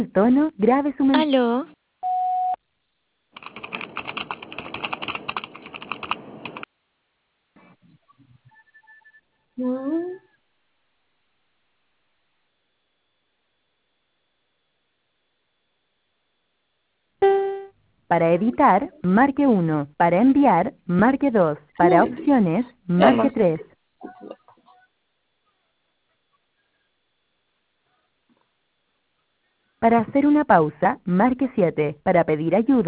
tono, grabe su mensaje. Aló, Para editar, marque 1. Para enviar, marque 2. Para opciones, marque 3. Para hacer una pausa, marque 7. Para pedir ayuda,